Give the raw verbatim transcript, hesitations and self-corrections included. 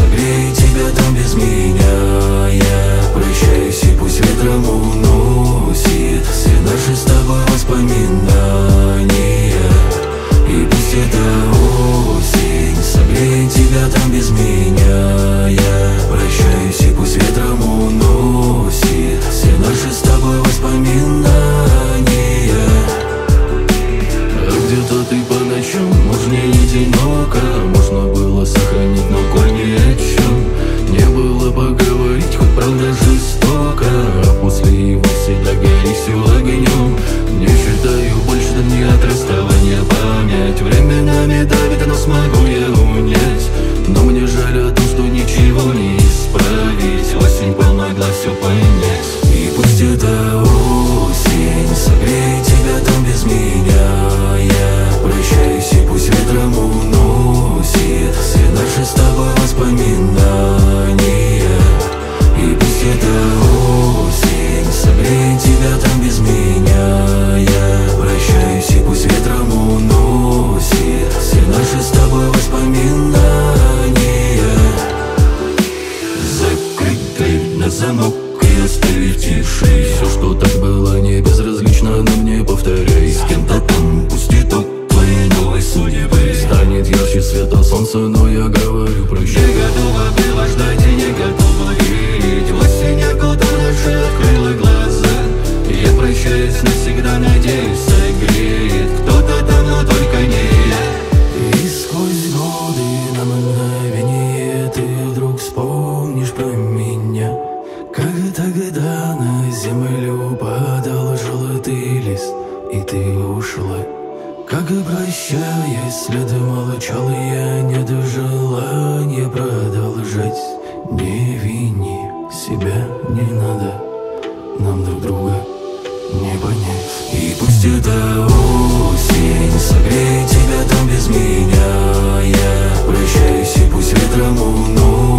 согрей тебя там без меня. Я прощаюсь, и пусть ветром уносит все наши с тобой воспоминания. И пусть это осень согрей тебя там без меня. Я прощаюсь, и пусть ветром уносит все наши с тобой воспоминания. А где-то ты по ночам, может, не одиноко, можно было сохранить, но коль ни о чем не было поговорить, хоть правда жестоко, а после его всегда гори все огнем. Не считаю больше дни от расставания память. Временами давит, но смогу я унять. Но мне жаль о том, что ничего не исправить. Осень помогла все понять. И пусть это осень согрей тебя там без меня. Я прощаюсь, и пусть ветром уносит все наши с тобой воспоминания. И пусть это осень согрей тебя там без меня. Я прощаюсь, и пусть ветром уносит все наши с тобой воспоминания. Закрыть дверь на замок и оставить тиши. Все, что так было, не безразлично, но мне повторяй. С кем-то там, пусть итог твоей новой судьбы станет ярче света солнца, но я говорю прощай. Не готова была ждать и не готова верить. Осень окутала наши открыла глаза. Я прощаюсь навсегда, надеюсь, согреет кто-то там, но только не я. И сквозь годы на мгновение ты вдруг вспомнишь про меня. Как тогда на землю падал желтый лист, и ты ушла. Как и прощаясь, следы молчал, я не до желания продолжать. Не вини себя, не надо нам друг друга не понять. И пусть это осень согрей тебя там без меня. Я прощаюсь, и пусть ветром уносит